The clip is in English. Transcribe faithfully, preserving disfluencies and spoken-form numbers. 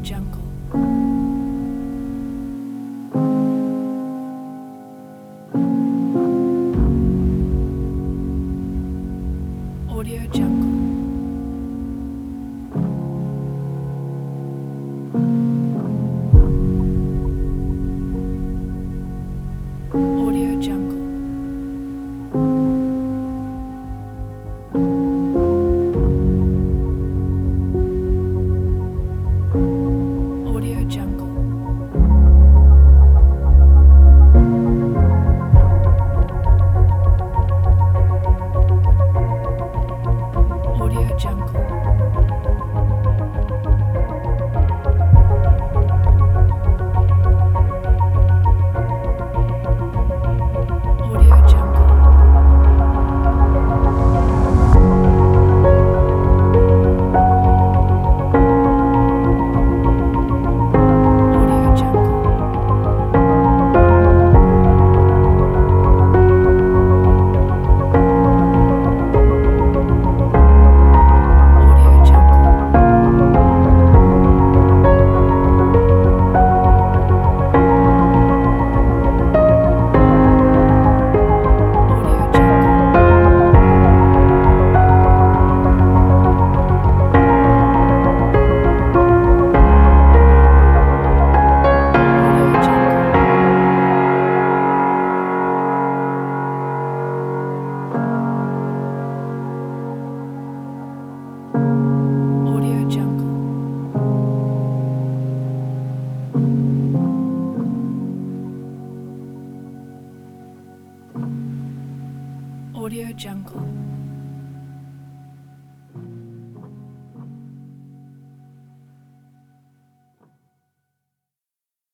Jungle. Audio Jungle. Audio Jungle. Audio Jungle. Audio Jungle. Audio Jungle. Audio Jungle. Audio Jungle. Audio Jungle. Audio Jungle. Audio Jungle. Audio Jungle.